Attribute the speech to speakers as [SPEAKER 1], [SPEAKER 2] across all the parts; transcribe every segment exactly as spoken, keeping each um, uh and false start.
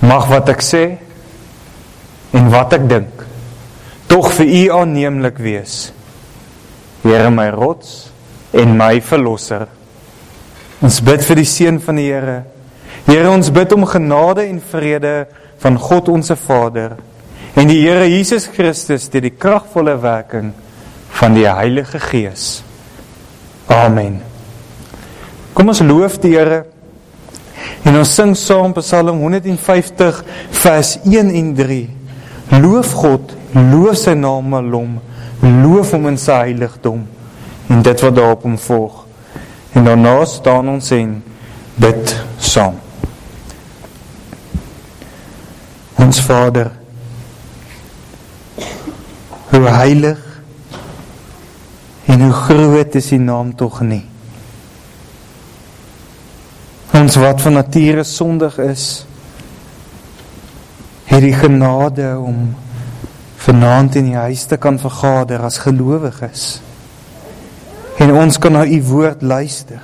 [SPEAKER 1] mag wat ek sê en wat ek dink tog vir U aanneemlik wees, Here my rots en my verlosser. Ons bid vir die seën van die Here. Here, ons bid om genade en vrede van God onze Vader en die Here Jesus Christus deur die kragvolle werking van die Heilige Gees. Amen. Kom ons loof die Here en ons sing saam Psalm honderdvyftig vers een en drie. Loof God, loof sy naam alom, loof hom in sy heiligdom en dit wat daarop hom volg. En daarna staan ons en bid saam. Ons Vader, hoe heilig en hoe groot is die naam tog nie. Ons wat van nature sondig is, het die genade om vanaand in die huis te kan vergader as gelowiges. En ons kan na U woord luister.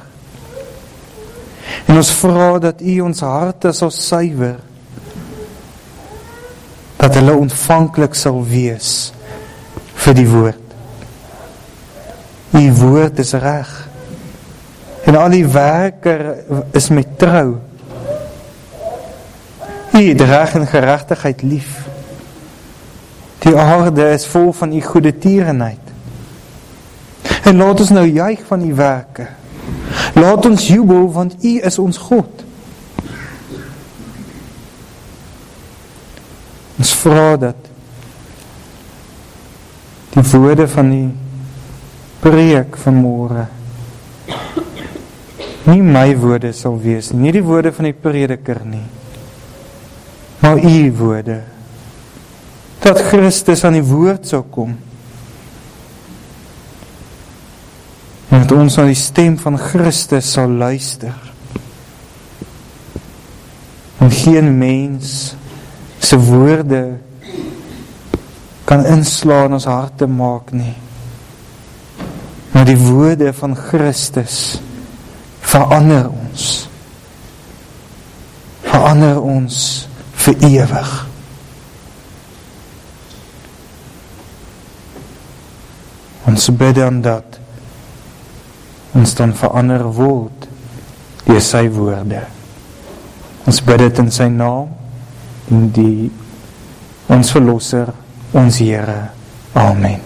[SPEAKER 1] En ons vra dat U ons harte sal suiwer, dat hulle ontvanklik sal wees vir die woord. U woord is reg, en al die werker is met trou. U het reg en geregtigheid lief. Die aarde is vol van U goeie tierenheid. En laat ons nou juig van U werke. Laat ons jubel, want U is ons God. Ons vra dat die woorde van die preek vanmôre nie my woorde sal wees, nie die woorde van die prediker nie, maar U woorde. Dat Christus aan die woord sal kom. En dat ons na die stem van Christus sal luister. En geen mens se woorde kan inslaan ons harte maak nie. Maar die woorde van Christus verander ons. Verander ons vir ewig. Ons bid dan dat ons dan verander word deur sy woorde. Ons bid dit in sy naam, in die ons verlosser, ons Here. Amen.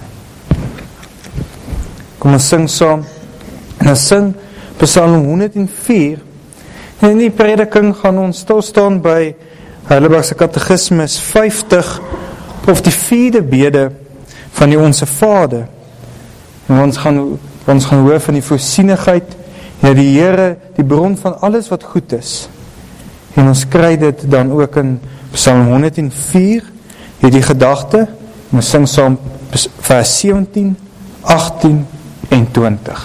[SPEAKER 1] Kom ons sing saam, en ons sing Psalm honderd vier, en in die prediking gaan ons stilstaan by Heidelbergse Katekismus vyftig, of die vierde bede van die Onse Vader. En ons gaan, ons gaan hoor van die voorsienigheid, ja die Here, die bron van alles wat goed is. En ons kry dit dan ook in Psalm honderd vier, hierdie gedagte, en ons sing saam vers sewentien, agttien en twintig.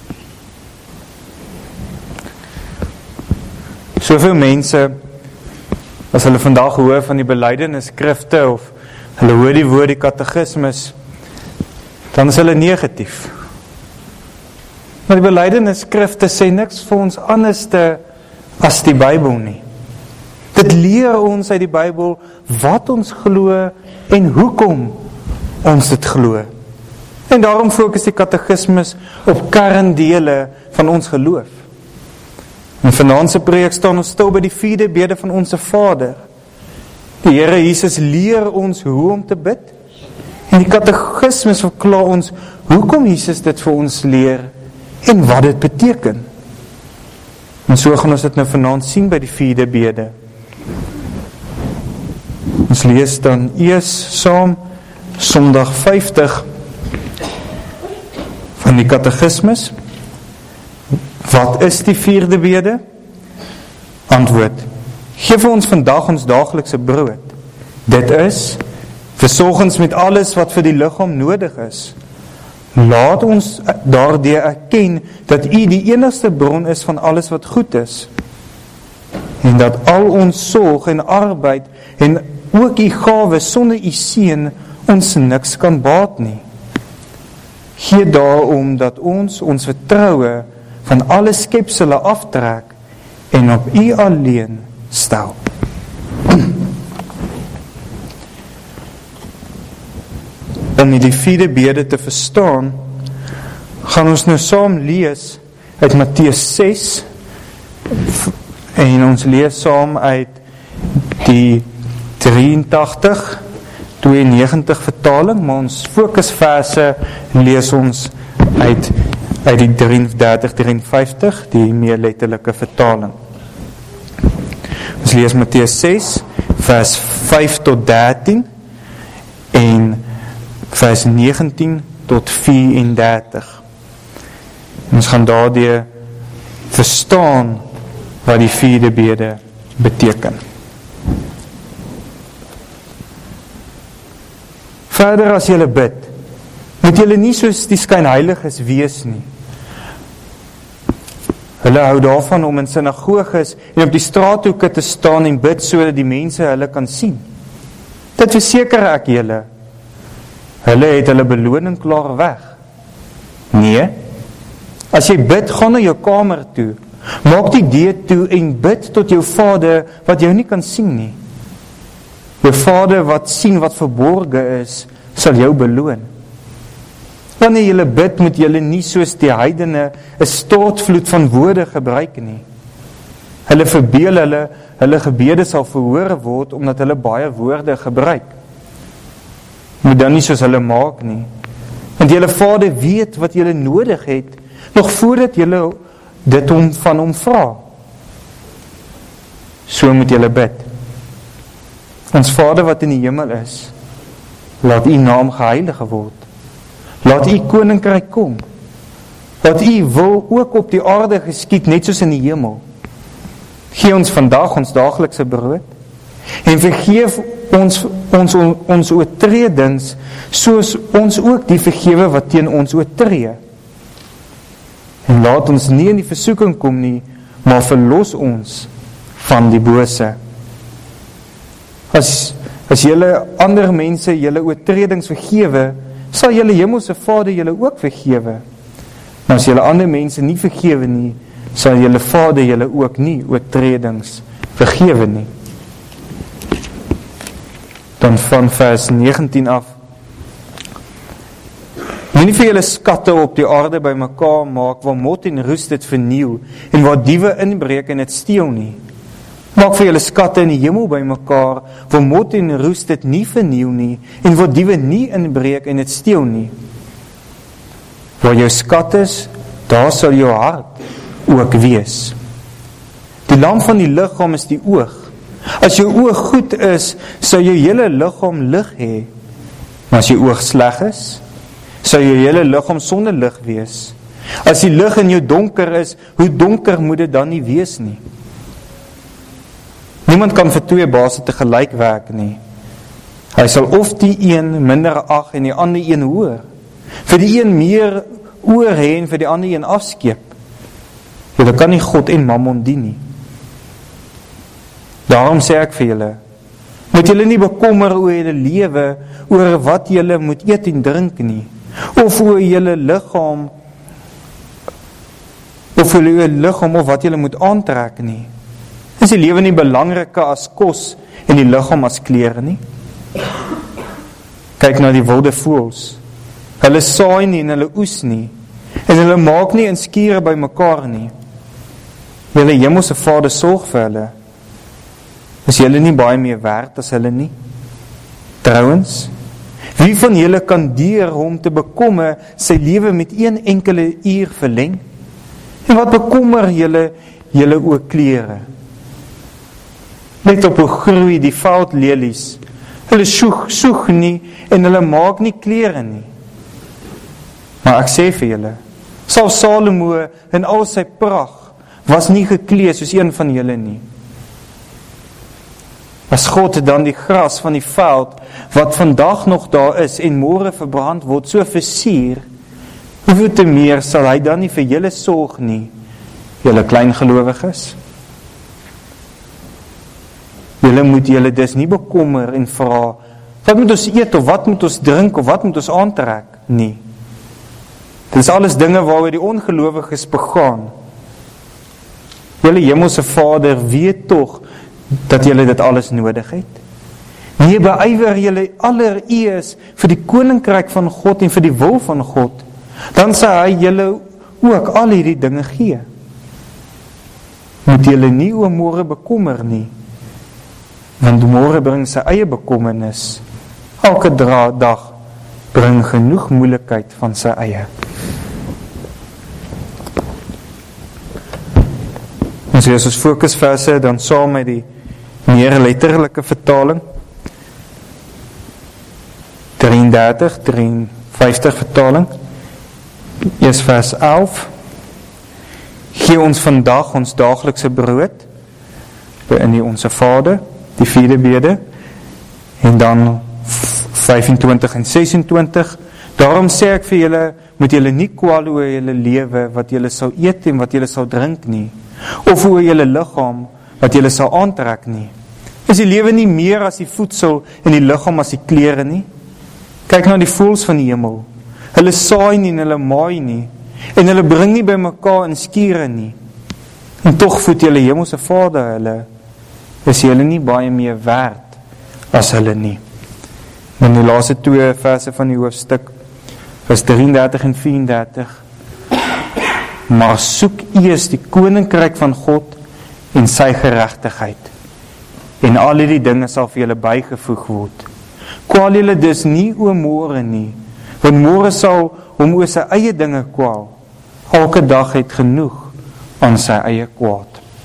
[SPEAKER 1] Soveel mense, as hulle vandag hoor van die belydenisskrifte, of hulle hoor die woord die katekismus, dan is hulle negatief. Maar die belydenisskrifte sê niks vir ons anders te, as die Bybel nie. Dit leer ons uit die Bybel wat ons glo en hoekom ons dit glo. En daarom fokus die katekismus op kerndele van ons geloof. In vanaand se preek staan ons stil by die vierde bede van Onse Vader. Die Here Jesus leer ons hoe om te bid, en die katekismus verklaar ons hoekom Jesus dit vir ons leer en wat dit beteken. En so gaan ons dit nou vanaand sien by die vierde bede. Ons lees dan eers saam Sondag vyftig van die katekismus. Wat is die vierde bede? Antwoord: geef ons vandag ons daaglikse brood. Dit is, versorg ons met alles wat vir die liggaam nodig is. Laat ons daardeur erken dat U die enigste bron is van alles wat goed is. En dat al ons sorg en arbeid en ook U gawe sonder U seën ons niks kan baat nie. Gee daarom dat ons ons vertroue van alle skepsele aftrek en op U alleen stel. Om die vierde bede te verstaan, gaan ons nou saam lees uit Matteus ses, en ons lees saam uit die drieëntagtig, tweeënnegentig vertaling, maar ons fokusverse lees ons uit, uit die drieëndertig, drieënvyftig, die meer letterlike vertaling. Ons lees Matteus ses, vers vyf tot dertien, en vers negentien tot vyf-en-dertig. Ons gaan daardeur verstaan wat die vierde bede beteken. Verder as julle bid, moet julle nie soos die skynheiliges wees nie. Hulle hou daarvan om in sinagoges en op die straathoeke te staan en bid sodat die mense hulle kan sien. Dit verseker ek julle, hulle het hulle beloning klaar weg. Nee, as jy bid, gaan na jou kamer toe, maak die deur toe en bid tot jou Vader wat jou nie kan sien nie. Jou Vader wat sien wat verborge is, sal jou beloon. Wanneer julle bid, moet julle nie soos die heidene 'n stortvloed van woorde gebruik nie. Hulle verbeel hulle, hulle gebede sal verhoor word, omdat hulle baie woorde gebruik. Moet dan nie soos hulle maak nie. Want julle Vader weet wat julle nodig het, nog voordat julle dit om van hom vra. So moet julle bid. Ons Vader wat in die hemel is, laat u naam geheilig word. Laat u koninkryk kom. Laat u wil ook op die aarde geskied, net soos in die hemel. Gee ons vandag ons daaglikse brood, en vergeef ons ons, ons oortredings, soos ons ook die vergewe wat teen ons oortree. En laat ons nie in die versoeking kom nie, maar verlos ons van die bose. As, as julle ander mense julle oortredings vergewe, sal julle hemelse Vader julle ook vergewe. Maar as julle ander mense nie vergewe nie, sal julle Vader julle ook nie oortredings vergewe nie. Dan van vers negentien af. Moenie vir julle skatte op die aarde by mekaar maak, waar mot en roes dit verniel, en waar diewe inbreek en dit steel nie. Maak vir julle skatte in die hemel by mekaar, waar mot en roes dit nie verniel nie, en waar diewe nie inbreek en dit steel nie. Waar jou skat is, daar sal jou hart ook wees. Die lamp van die liggaam is die oog. As jou oog goed is, sal jou hele liggaam lig hê. Maar as jou oog sleg is, sal jou hele liggaam sonder lig wees. As die lig in jou donker is, hoe donker moet dit dan nie wees nie? Niemand kan vir twee baase tegelyk werk nie. Hy sal of die een minder ag en die ander een hoër. Vir die een meer oor hê en vir die ander een afskeep. Julle kan nie God en Mammon dien nie. Daarom sê ek vir julle, moet julle nie bekommer oor julle lewe, oor wat julle moet eet en drink nie, of oor julle liggaam, of oor julle liggaam of wat julle moet aantrek nie. Is die lewe nie belangriker as kos en die liggaam as klere nie? Kyk na die wilde voëls. Hulle saai nie en hulle oes nie, en hulle maak nie in skure by mekaar nie. Julle hemelse Vader sorg vir hulle. Is julle nie baie meer werd as hulle nie? Trouwens, wie van julle kan deur hom te bekomme sy lewe met een enkele uur verleng? En wat bekommer julle julle oor klere? Let op hoe groei die veldlelies. Hulle soeg, soeg nie en hulle maak nie klere nie. Maar ek sê vir julle, sal Salomo in al sy pragt was nie geklee soos een van julle nie. As God dan die gras van die veld, wat vandag nog daar is en môre verbrand word, so versier, hoeveel te meer sal hy dan nie vir julle sorg nie, julle kleingelowiges? Julle moet julle dus nie bekommer en vra, wat moet ons eet, of wat moet ons drink, of wat moet ons aantrek? Nie. Dit is alles dinge waaroor die ongelowiges begaan. Julle hemelse Vader weet tog dat julle dit alles nodig het? Nee, beywer julle allereers vir die koninkryk van God en vir die wil van God, dan sal hy julle ook al hierdie dinge gee. Moet julle nie oor môre bekommer nie, want môre bring sy eie bekommernis. Elke dra dag bring genoeg moeilikheid van sy eie. Ons lees ons fokusverse dan saam met die meer letterlike vertaling. drieëndertig, drieënvyftig vertaling. Eers vers elf. Gee ons vandag ons daaglikse brood, in die Onse Vader, die vierde bede, en dan vyfentwintig en sesentwintig. Daarom sê ek vir julle, moet julle nie kwal oor julle lewe, wat julle sal eet en wat julle sal drink nie, of oor julle liggaam, wat julle sal aantrek nie. Is die lewe nie meer as die voedsel en die liggaam as die klere nie? Kyk na die voëls van die hemel. Hulle saai nie en hulle maai nie, en hulle bring nie by mekaar in skure nie. En tog voed julle hemelse Vader hulle. Is julle nie baie meer werd as hulle nie? En die laaste twee verse van die hoofstuk is drieëndertig en vyf-en-dertig. Maar soek eers die koninkryk van God en sy geregtigheid, en al hierdie dinge sal vir julle bygevoeg word. Kwaal julle dus nie oor môre nie, want môre sal hom oor sy eie dinge kwaal. Elke dag het genoeg aan sy eie kwaad.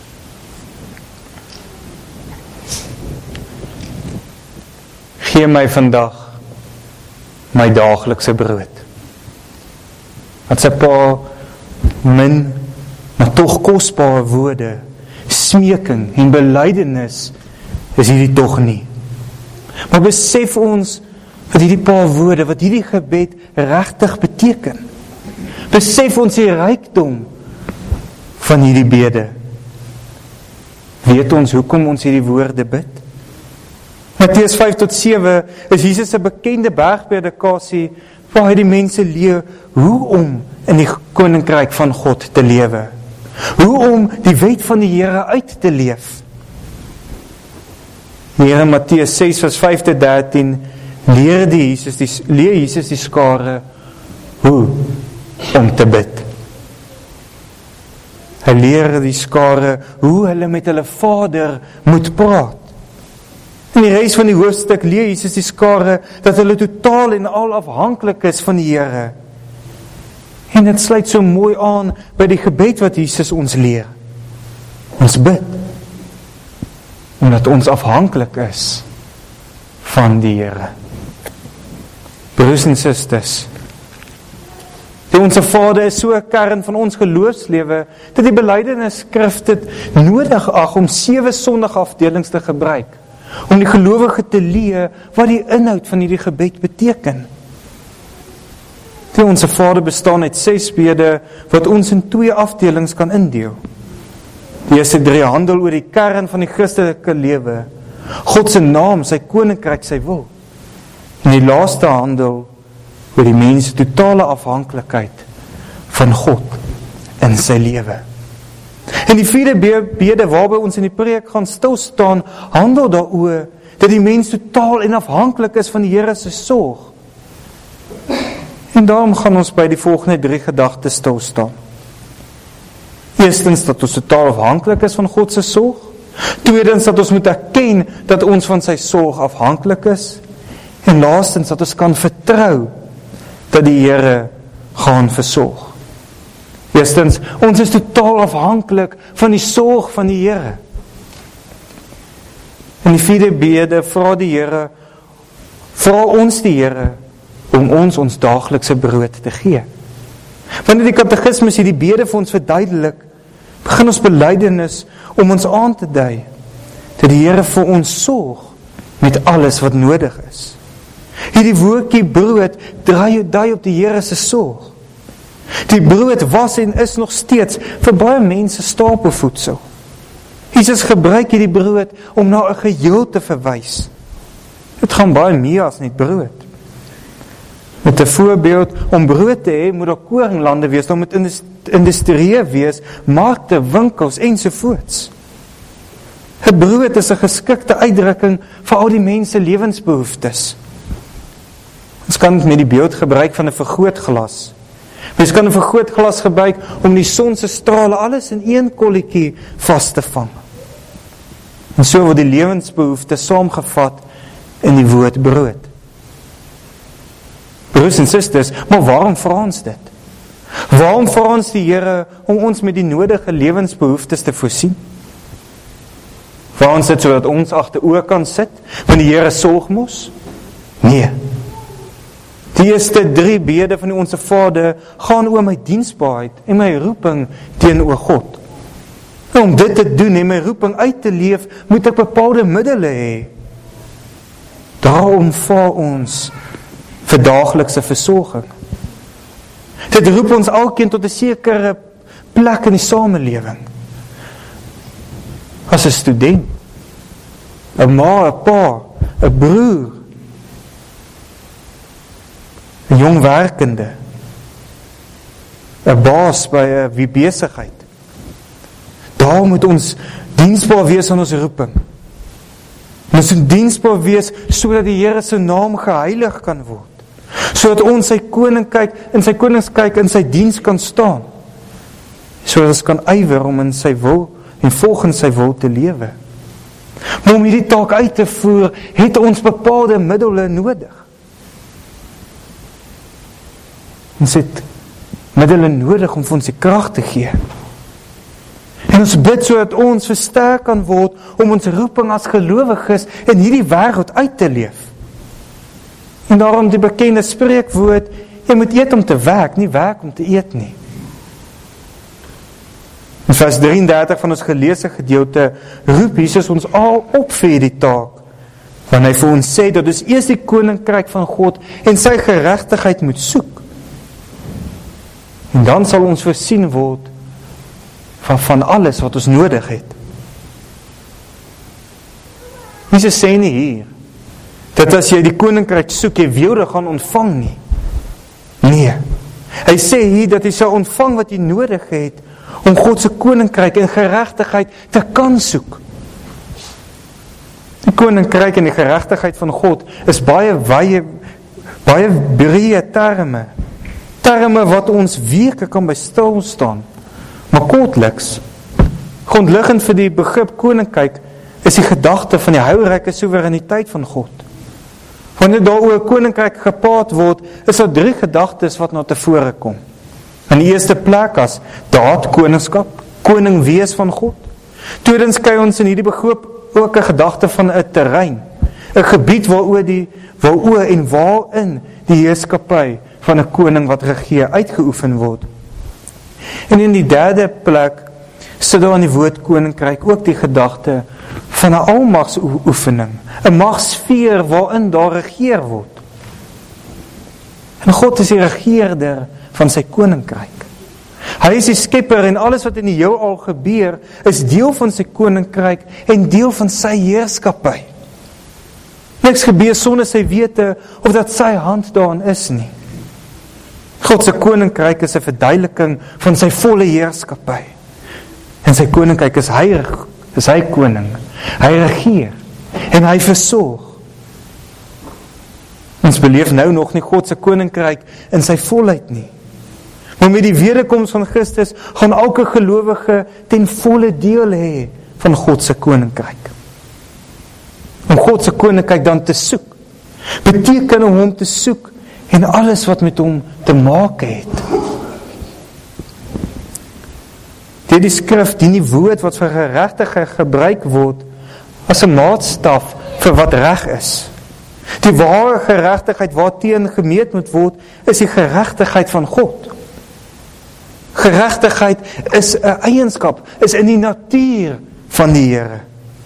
[SPEAKER 1] Gee my vandag my daaglikse brood. Wat sy pa min, maar tog kosbare woorde, smeking en belydenis is hierdie tog nie. Maar besef ons wat hierdie paar woorde, wat hierdie gebed regtig beteken. Besef ons die rykdom van hierdie bede. Weet ons hoekom ons hierdie woorde bid? Matteus vyf tot sewe is Jesus 'n bekende bergpredikasie waar hy die mense leer hoe om in die koninkryk van God te lewe. Hoe om die wet van die Here uit te leef. Hier in Matteus ses vers vyf tot dertien leer die Jesus die leer Jesus die skare hoe om te bid. Hy leer die skare hoe hulle met hulle Vader moet praat. In die res van die hoofstuk leer Jesus die skare dat hulle totaal en al afhanklik is van die Here. En dit sluit so mooi aan by die gebed wat Jesus ons leer. Ons bid omdat ons afhanklik is van die Here. Broers en susters, die Onse Vader is so 'n kern van ons geloofslewe dat die belydenisskrif dit nodig ag om sewe sondige afdelings te gebruik om die gelowige te leer wat die inhoud van hierdie gebed beteken. Die Onse Vader bestaan uit ses bede wat ons in twee afdelings kan indeel. Die eerste drie handel oor die kern van die Christelike lewe, God se naam, sy koninkryk, sy wil. En die laaste handel oor die mens se totale afhanklikheid van God in sy lewe. En die vierde bede waarby ons in die preek gaan stil staan, handel daaroor dat die mens totaal en afhanklik is van die Here se sorg. En daarom gaan ons by die volgende drie gedagtes stil staan. Eerstens dat ons totaal afhanklik is van God se sorg. Tweedens dat ons moet erken dat ons van sy sorg afhanklik is. En laastens dat ons kan vertrou dat die Here gaan versorg. Eerstens, ons is totaal afhanklik van die sorg van die Here. In die vierde bede vra die Here, vra ons die Here om ons ons daaglikse brood te gee. Wanneer die katekismus hierdie bede vir ons verduidelik, begin ons belydenis om ons aan te dui dat die Here vir ons sorg met alles wat nodig is. Hierdie woordjie brood draai dui op die Here se sorg. Die brood was en is nog steeds vir baie mense stapelvoedsel. Jesus gebruik hierdie brood om na 'n geheel te verwys. Dit gaan baie meer as net brood. Met 'n voorbeeld, om brood te hê, moet daar koringlande wees, daar moet industrieë wees, markte, winkels ensovoorts. 'n brood is 'n geskikte uitdrukking vir al die mense lewensbehoeftes. Ons kan met die beeld gebruik van 'n vergrootglas. Mens kan 'n vergrootglas gebruik om die son se strale alles in een kolletjie vas te vang. En so word die lewensbehoeftes saamgevat in die woord brood. Broers en susters, maar waarom vra ons dit? Waarom vra ons die Here om ons met die nodige lewensbehoeftes te voorsien? Vra ons dit sodat ons agteroor kan sit, want die Here sorg mos? Nee. Die eerste drie bede van die Onse Vader gaan oor my diensbaarheid en my roeping teenoor God. En om dit te doen en my roeping uit te leef, moet ek bepaalde middele hê. Daarom vra ons vir daaglikse versorging. Dit roep ons elkeen tot 'n sekere plek in die samelewing. As 'n student, 'n ma, 'n pa, 'n broer, 'n jong werkende, 'n baas by 'n wie besigheid. Daar moet ons diensbaar wees aan ons roeping. Ons moet diensbaar wees sodat die Here se naam geheilig kan word. Sodat ons sy koninkryk in sy koningskyk in sy diens kan staan. Sodat ons kan ywer om in sy wil en volgens sy wil te lewe. Maar om hierdie taak uit te voer, het ons bepaalde middele nodig. Ons het middele nodig om vir ons die krag te gee. En ons bid sodat ons versterk kan word om ons roeping as gelowiges in hierdie wêreld uit te leef. En daarom die bekende spreekwoord, jy moet eet om te werk, nie werk om te eet nie. In vers drieëndertig van ons geleesde gedeelte roep Jesus ons al op vir die taak, want hy vir ons sê dat ons eers die koninkryk van God en sy geregtigheid moet soek. En dan sal ons voorsien word van, van alles wat ons nodig het. Jesus sê nie hier, dat as jy die koninkryk soek, jy weelde gaan ontvang nie. Nee, hy sê hier dat jy sal ontvang wat jy nodig het, om God se koninkryk en geregtigheid te kan soek. Die koninkryk en die geregtigheid van God is baie wye, baie breë terme, terme wat ons weke kan by stil staan. Maar kortliks, grondliggend vir die begrip koninkryk, is die gedagte van die heilryke soewereiniteit van God. Wanneer daar oor koninkryk gepraat word, is daar drie gedagtes wat na tevore kom. In die eerste plek as daad koningskap, koning wees van God. Tweedens kry ons in hierdie begrip ook 'n gedagte van 'n terrein, 'n gebied waaroor die waaroor en waarin die heerskappy van 'n koning wat regeer uitgeoefen word. En in die derde plek sit daar in die woord koninkryk ook die gedagte van 'n almagsoefening, 'n magsfeer waarin daar regeer word. En God is die regeerder van sy koninkryk. Hy is die skepper en alles wat in die heelal gebeur is deel van sy koninkryk en deel van sy heerskappy. Niks gebeur sonder sy wete of dat sy hand daarin is nie. God se koninkryk is 'n verduideliking van sy volle heerskappy. En sy koninkryk is hy, is hy koning. Hy regeer en hy versorg. Ons beleef nou nog nie God se koninkryk in sy volheid nie. Maar met die wederkoms van Christus gaan elke gelowige ten volle deel hê van God se koninkryk. Om God se koninkryk dan te soek, beteken om hom te soek en alles wat met hom te maak het. Deur die skrif dien die woord wat vir geregtigheid gebruik word as 'n maatstaf vir wat reg is. Die ware geregtigheid waarteen gemeet moet word, is die geregtigheid van God. Geregtigheid is 'n eienskap, is in die natuur van die Here.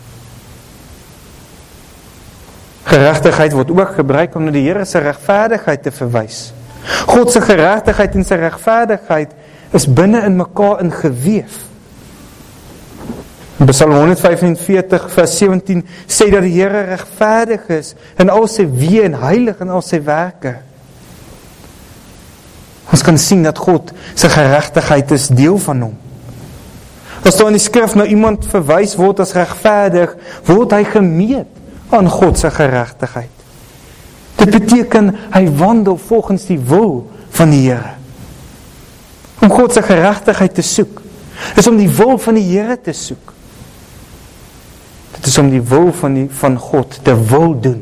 [SPEAKER 1] Geregtigheid word ook gebruik om na die Here se regverdigheid te verwys. God se geregtigheid en sy regverdigheid is binne in mekaar ingeweef. In Psalm honderd vyfenveertig vers sewentien sê dat die Here regverdig is in al sy weë en heilig in al sy werke. Ons kan sien dat God sy geregtigheid is deel van hom. As daar in die skrif na iemand verwys word as regverdig, word hy gemeet aan God se geregtigheid. Dit beteken, hy wandel volgens die wil van die Here. Om God se geregtigheid te soek, is om die wil van die Here te soek. Dit is om die wil van, die, van God te wil doen.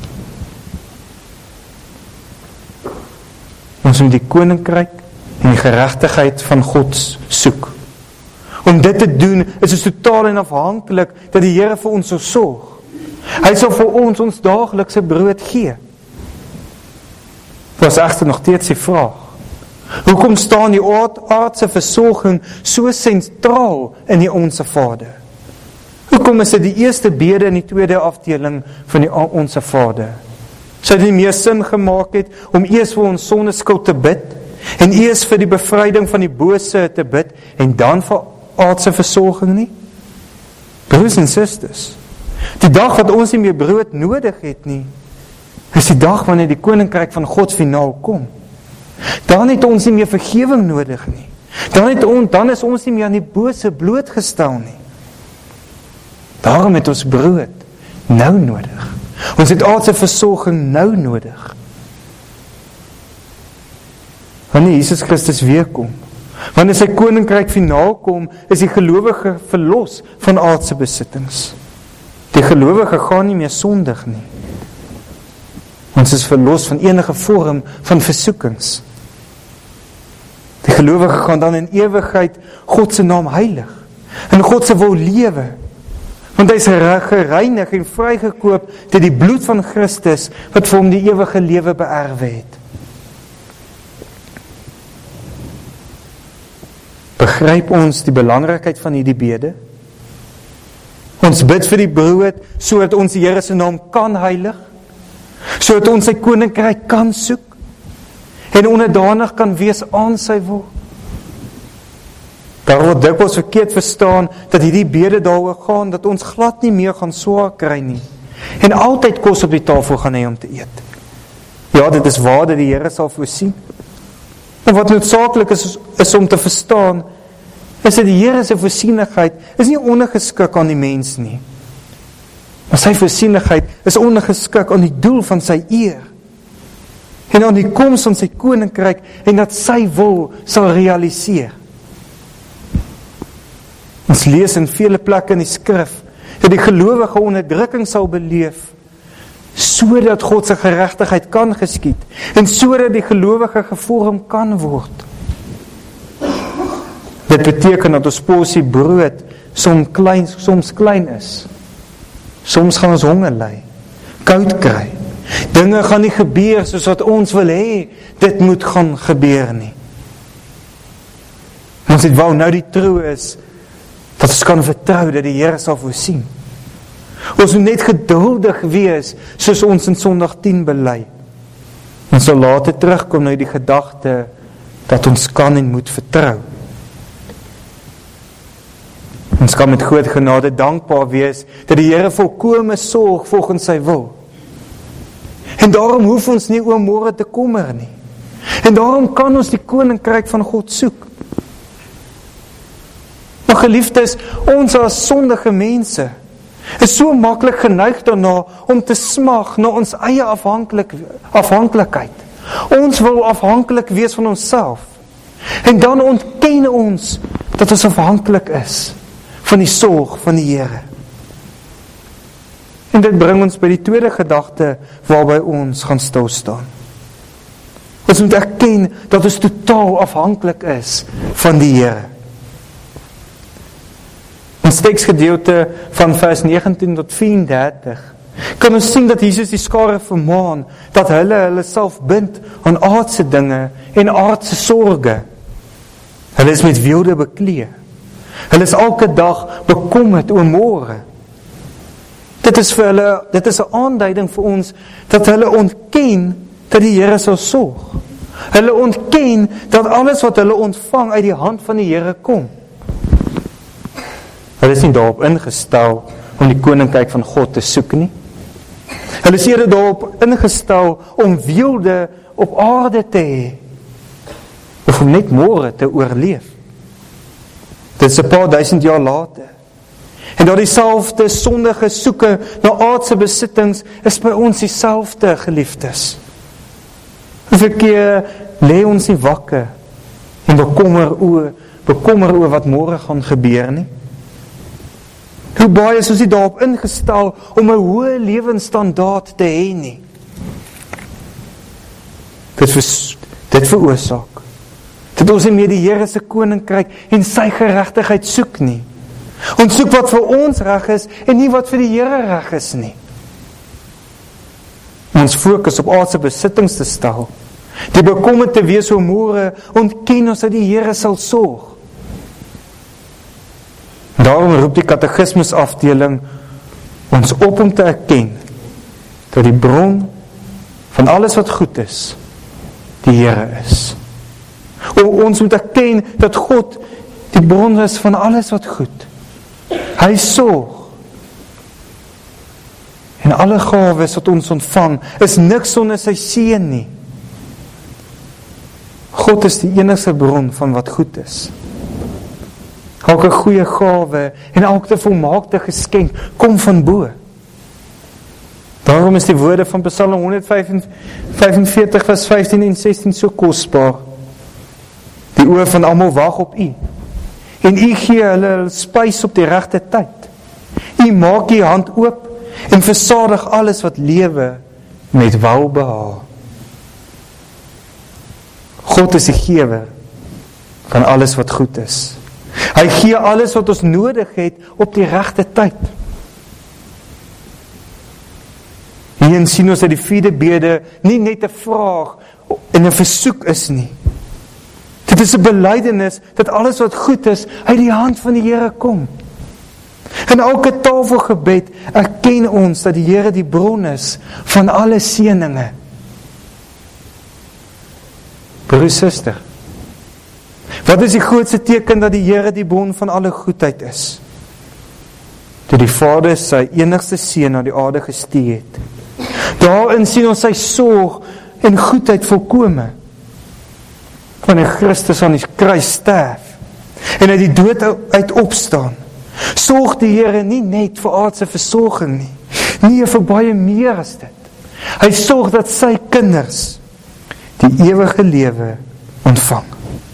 [SPEAKER 1] Ons moet die koninkryk en die geregtigheid van God soek. Om dit te doen, is ons totaal en afhanklik dat die Here vir ons sal sorg. Hy sal vir ons ons daaglikse brood gee. Dit was egter nog steeds die vraag. Hoekom staan die aard, aardse versorging so sentraal in die Onse Vader? Hoekom is dit die eerste bede in die tweede afdeling van die Onse Vader? Sou dit nie meer sin gemaak het om eers vir ons sondeskuld te bid, en eers vir die bevryding van die bose te bid, en dan vir aardse versorging nie? Broers en susters, die dag wat ons nie meer brood nodig het nie, is die dag wanneer die koninkryk van God finaal kom. Dan het ons nie meer vergewing nodig nie. Dan, het on, dan is ons nie meer aan die bose blootgestel nie. Daarom het ons brood nou nodig. Ons het aardse versorging nou nodig. Wanneer Jesus Christus weer kom, wanneer sy koninkryk finaal kom, is die gelowige verlos van aardse besittings. Die gelowige gaan nie meer sondig nie. Ons is verlos van enige vorm van versoekings. Die gelowige gaan dan in ewigheid God se naam heilig, in God se wil lewe, want hy is gereinig en vrygekoop deur die bloed van Christus, wat vir hom die ewige lewe beerwe het. Begryp ons die belangrikheid van hierdie bede? Ons bid vir die brood, sodat ons die Here se naam kan heilig, sodat ons sy koninkryk kan soek, en onderdanig kan wees aan sy wil. Daar word dikwels verkeerd verstaan, dat hierdie bede daaroor gaan, dat ons glad nie meer gaan swaar kry nie, en altyd kos op die tafel gaan hê om te eet. Ja, dit is waar dat die Here sal voorsien. En wat noodsaaklik is, is om te verstaan, is dat die Here se voorsienigheid is nie ondergeskik aan die mens nie. Maar sy voorsienigheid is ondergeskik aan die doel van sy eer, en aan die koms van sy koninkryk, en dat sy wil sal realiseer. Ons lees in vele plekke in die skrif, dat die gelowige onderdrukking sal beleef, sodat God se geregtigheid kan geskied, en sodat die gelowige gevorm kan word. Dit beteken dat ons porsie brood soms klein, soms klein is. Soms gaan ons honger ly, koud kry. Dinge gaan nie gebeur soos wat ons wil hê, dit moet gaan gebeur nie. Ons het wou nou die trou is, dat ons kan vertrou dat die Here sal voorsien. Ons moet net geduldig wees, soos ons in Sondag tien bely. Ons sal later terugkom na die gedagte, dat ons kan en moet vertrou. Ons kan met groot genade dankbaar wees, dat die Here volkome sorg volgens sy wil. En daarom hoef ons nie oor môre te kommer nie. En daarom kan ons die koninkryk van God soek. Maar geliefdes, ons as sondige mense is so maklik geneig daarna om te smag na ons eie afhanklik, afhanklikheid. Ons wil afhanklik wees van onsself. En dan ontken ons dat ons afhanklik is van die sorg van die Here. En dit bring ons by die tweede gedagte waarby ons gaan stilstaan. Ons moet erken dat ons totaal afhanklik is van die Here. In teksgedeelte van vers negentien tot vyf-en-dertig kan ons sien dat Jesus die skare vermaan dat hulle hulle self bind aan aardse dinge en aardse sorge. Hulle is met weelde beklee. Hulle is elke dag bekommerd oor môre. Dit is vir hulle, dit is 'n aanduiding vir ons dat hulle ontken dat die Here sal sorg. Hulle ontken dat alles wat hulle ontvang uit die hand van die Here kom. Hulle is nie daarop ingestel om die koninkryk van God te soek nie. Hulle is eerder daarop ingestel om weelde op aarde te hê, of om net môre te oorleef. Dit is 'n paar duisend jaar later. En daar dieselfde sondige soeke na aardse besittings is by ons dieselfde, geliefdes. Hoeveel keer lê ons nie wakker en bekommer oor, bekommer oor wat môre gaan gebeur nie? Hoe baie is ons nie daarop ingestel om 'n hoë lewensstandaard te hê nie? Dit, vers, dit veroorsaak dat ons nie meer die Here se koninkryk en sy geregtigheid soek nie. Ons soek wat vir ons reg is en nie wat vir die Here reg is nie. Ons fokus op aardse besittings te stel, die bekommerd te wees oor môre, ontken ons dat die Here sal sorg. Daarom roep die katekismus afdeling ons op om te erken dat die bron van alles wat goed is, die Here is. O, ons moet erken dat God die bron is van alles wat goed. Hy sorg. En alle gawes wat ons ontvang, is niks sonder sy seën nie. God is die enigste bron van wat goed is. Elke goeie gawe en elke volmaakte geskenk kom van bo. Daarom is die woorde van Psalm honderd vyfenveertig vers vyftien en sestien so kosbaar. Die oë van almal wag op U. En U gee hulle spys op die regte tyd. U maak U hand oop en versadig alles wat lewe met welbehae. God is die gewer van alles wat goed is. Hy gee alles wat ons nodig het op die regte tyd. Hierin sien ons dat die vierde bede nie net 'n vraag en 'n versoek is nie. Dit is 'n belydenis dat alles wat goed is uit die hand van die Here kom. In elke tafelgebed erken ons dat die Here die bron is van alle seëninge. Broer, suster, wat is die grootste teken dat die Here die bron van alle goedheid is? Toe die Vader sy enigste seun na die aarde gestuur het. Daarin sien ons sy sorg en goedheid volkome. Wanneer Christus aan die kruis sterf en uit die dood uit opstaan, sorg die Here nie net vir aardse versorging nie, nie vir baie meer as dit. Hy sorg dat sy kinders die ewige lewe ontvang.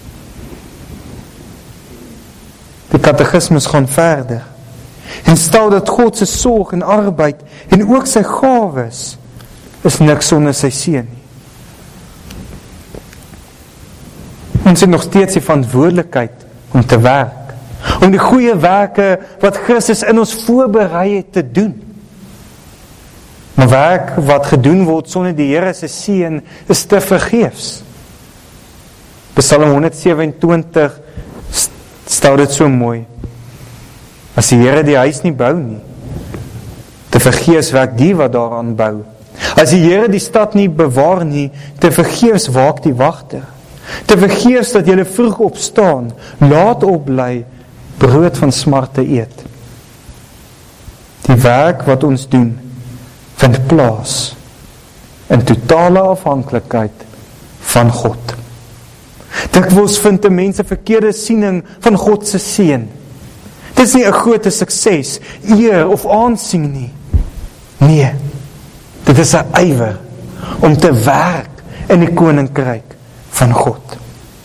[SPEAKER 1] Die katekismus gaan verder en stel dat God se sorg en arbeid en ook sy gawes is niks sonder sy seun nie. Ons het nog steeds die verantwoordelikheid om te werk, om die goeie werke wat Christus in ons voorberei het te doen. Maar werk wat gedoen word sonder die Here se seën is te vergeefs. Psalm honderd vysewentydig stel dit so mooi. As die Here die huis nie bou nie, te vergeefs werk die wat daaraan bou. As die Here die stad nie bewaar nie, te vergeefs waak die wagter. Te vergeefs dat julle vroeg opstaan, laat opbly, brood van smarte eet. Die werk wat ons doen, vind plaas in totale afhanklikheid van God. Dikwels vind die mense verkeerde siening van God se seën. Dit is nie 'n groot sukses, eer of aansien nie. Nee, dit is 'n ywer om te werk in die koninkryk van God.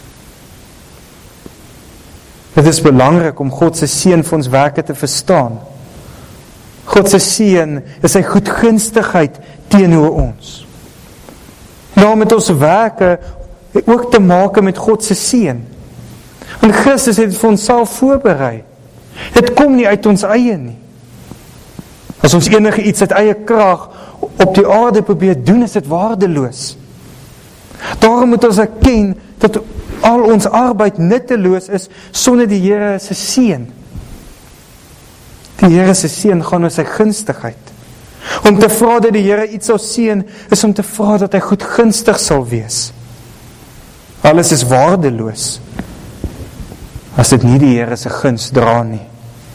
[SPEAKER 1] Dit is belangrik om God se seën vir ons werke te verstaan. God se seën is sy goedgunstigheid teenoor ons. Nou met ons werke ook te maak met God se seën. En Christus het dit vir ons self voorberei. Dit kom nie uit ons eie nie. As ons enige iets uit eie krag op die aarde probeer doen, is dit waardeloos. Daarom moet ons erken dat al ons arbeid nutteloos is sonder die Here se seën. Die Here se seën gaan oor sy gunstigheid. Om te vra dat die Here iets sal seën, is om te vra dat hy goedgunstig sal wees. Alles is waardeloos as dit nie die Here se guns dra nie.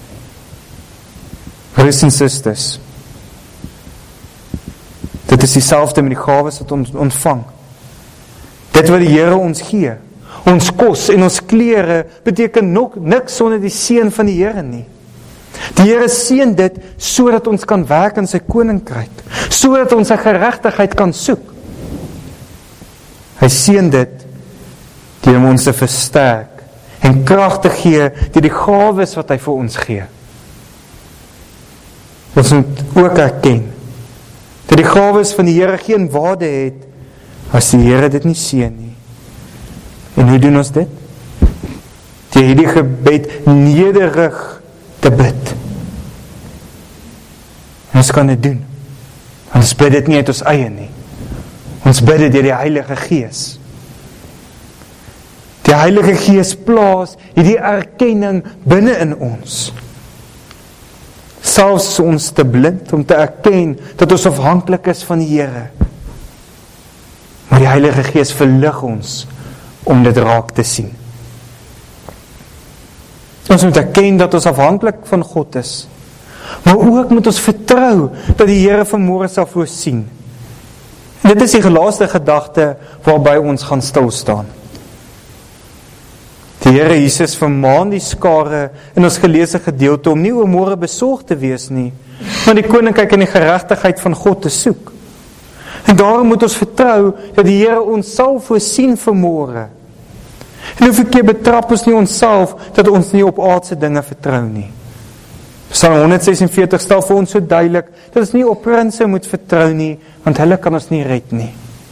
[SPEAKER 1] Broers en susters, dit is dieselfde met die gawes wat ons ontvang. Dit wat die Here ons gee, Ons kos en ons klere beteken nog niks sonder die seën van die Here nie. Die Here seën dit sodat ons kan werk in sy koninkryk, sodat ons sy geregtigheid kan soek. Hy seën dit deur om ons te versterk en krag te gee deur die gawes wat hy vir ons gee. Ons moet ook erken dat die gawes van die Here geen waarde het as die Here dit nie seën nie. En hoe doen ons dit? Deur hierdie gebed nederig te bid. En ons kan dit doen. Ons bid dit nie uit ons eie nie. Ons bid dit deur die Heilige Gees. Die Heilige Gees plaas hierdie erkenning binne in ons. Selfs is ons te blind om te erken dat ons afhanklik is van die Here. Maar die Heilige Gees verlig ons om dit raak te sien. Ons moet erken dat ons afhanklik van God is. Maar ook moet ons vertrou dat die Here vanmôre sal voorsien. En dit is die laaste gedagte waarby ons gaan stil staan. Die Here Jesus vermaan die skare in ons geleesde gedeelte om nie oor môre besorg te wees nie, maar die koninkryk en die geregtigheid van God te soek. En daarom moet ons vertrou dat die Here ons sal voorsien vanmôre. En hoeveel keer betrap ons nie onsself dat ons nie op aardse dinge vertrou nie. Psalm honderd sesenveertig stel vir ons so duidelik dat ons nie op prinse moet vertrou nie, want hulle kan ons nie red nie.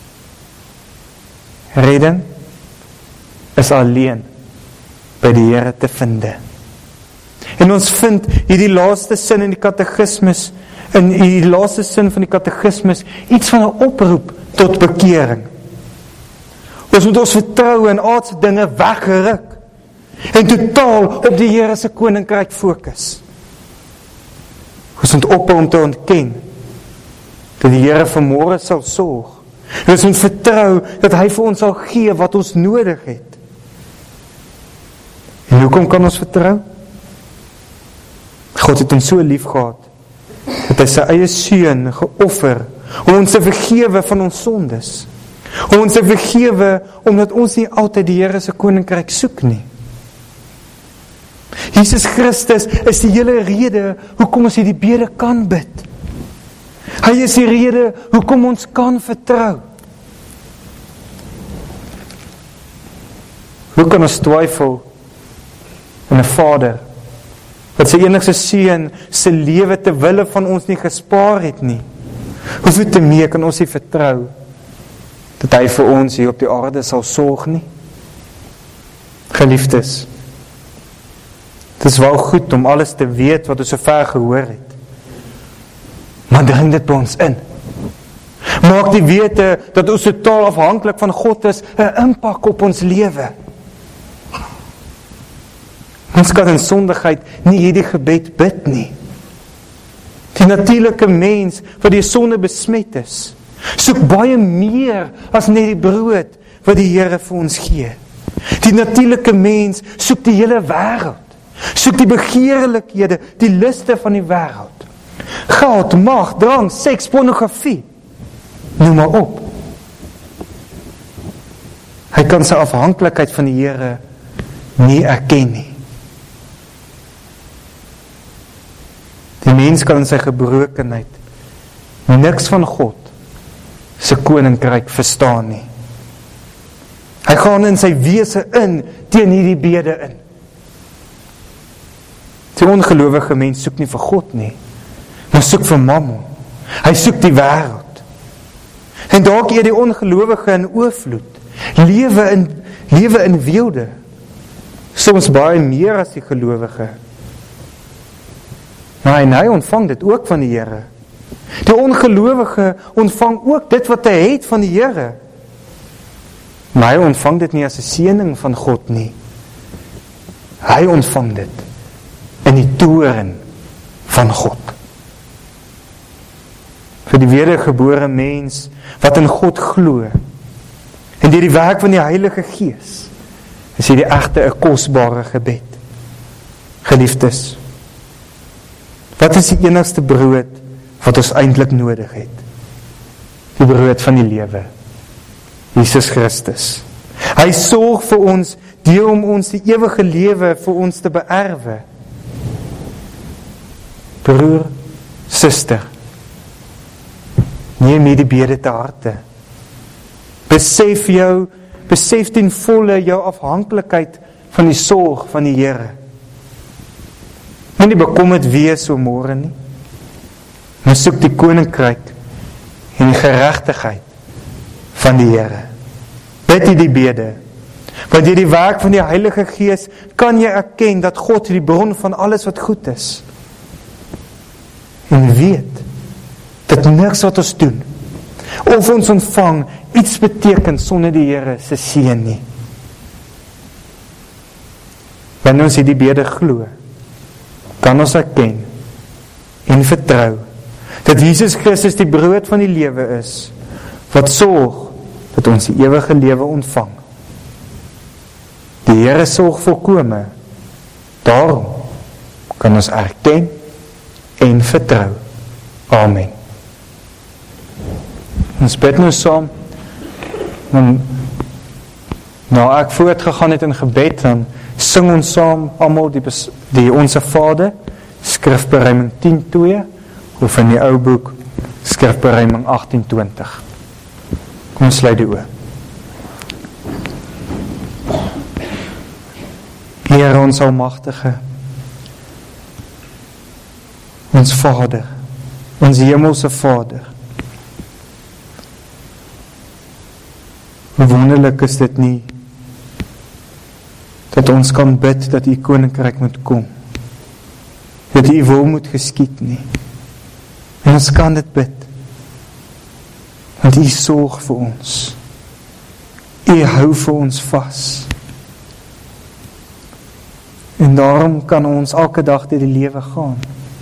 [SPEAKER 1] Redding is alleen by die Here te vinde. En ons vind hierdie laaste sin in die katekismus, in die laaste sin van die katekismus, iets van 'n oproep tot bekering. Ons moet ons vertroue in aardse dinge weggeruk en totaal op die Here se koninkryk fokus. Ons moet ophou om te ontken dat die Here vanmôre sal sorg. Ons moet vertrou dat hy vir ons sal gee wat ons nodig het. En hoekom kan ons vertrou? God het ons so lief gehad dat hy sy eie seun geoffer om ons te vergewe van ons sondes. Om ons te vergewe omdat ons nie altyd die Here se koninkryk soek nie. Jesus Christus is die hele rede hoekom ons hierdie bede kan bid. Hy is die rede hoekom ons kan vertrou. Hoe kan ons twyfel in 'n Vader wat sy enigste seun se lewe ter wille van ons nie gespaar het nie? Hoeveel te meer kan ons nie vertrou dat hy vir ons hier op die aarde sal sorg nie? Geliefdes, het is wel goed om alles te weet wat ons so ver gehoor het, maar dring dit by ons in. Maak die wete dat ons totaal afhanklik van God is 'n impak op ons lewe. Ons kan in sondigheid nie hierdie gebed bid nie. Die natuurlike mens wat die sonde besmet is, soek baie meer as net die brood wat die Here vir ons gee. Die natuurlike mens soek die hele wêreld, soek die begeerlikhede, die liste van die wêreld. Geld, mag, drank, seks, pornografie, noem maar op. Hy kan sy afhanklikheid van die Here nie erken nie. Die mens kan in sy gebrokenheid niks van God se koninkryk verstaan nie. Hy gaan in sy wese in teen hierdie bede in. Die ongelowige mens soek nie vir God nie, maar soek vir mammon. Hy soek die wêreld. En dalk eet die ongelowige in oorvloed, lewe in lewe in weelde, soms baie meer as die gelowige. Maar en hy ontvang dit ook van die Here. Die ongelowige ontvang ook dit wat hy het van die Here. Maar hy ontvang dit nie as 'n seëning van God nie. Hy ontvang dit in die toorn van God. Vir die wedergebore mens wat in God glo en deur die werk van die Heilige Gees is hierdie egte 'n kosbare gebed. Geliefdes, wat is die enigste brood wat ons eintlik nodig het? Die brood van die lewe, Jesus Christus. Hy sorg vir ons deur om ons die ewige lewe vir ons te beerwe. Broer, suster, neem hierdie bede te harte. Besef jou, besef ten volle jou afhanklikheid van die sorg van die Here. Moenie bekommerd wees so môre nie. Maar soek die koninkryk en die geregtigheid van die Here. Bid hierdie bede. Want deur die werk van die Heilige Gees kan jy erken dat God die bron van alles wat goed is. En weet dat niks wat ons doen of ons ontvang iets beteken sonder die Here se seën nie. Wanneer ons hierdie bede glo, kan ons erken en vertrou dat Jesus Christus die brood van die lewe is, wat sorg dat ons die ewige lewe ontvang. Die Here sorg volkome, daarom kan ons erken en vertrou. Amen. Ons bid nou saam, en nou ek voortgegaan het in gebed, dan sing ons saam almal die, die Onse Vader, skrifberuiming tien twee, of in die ou boek, skrifberuiming agttien twintig. Kom ons sluit die oë. Here ons almagtige, ons Vader, ons hemelse Vader, hoe wonderlik is dit nie, dat ons kan bid dat U koninkryk moet kom, dat U wil moet geskied nie, en ons kan dit bid, want U sorg vir ons, U hou vir ons vas, en daarom kan ons elke dag deur die lewe gaan,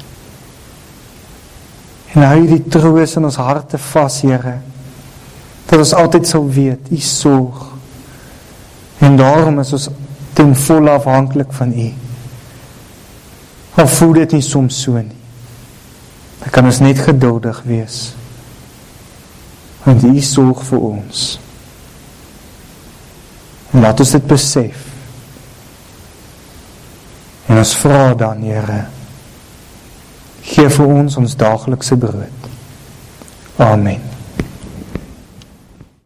[SPEAKER 1] en hou die troos in ons harte vas, Here, dat ons altyd sal weet, U sorg, en daarom is ons ten volle afhanklik van U. Al voel dit nie soms so nie, dan kan ons net geduldig wees, want U sorg vir ons. En laat ons dit besef, en ons vra dan, Here, gee vir ons ons daaglikse brood. Amen.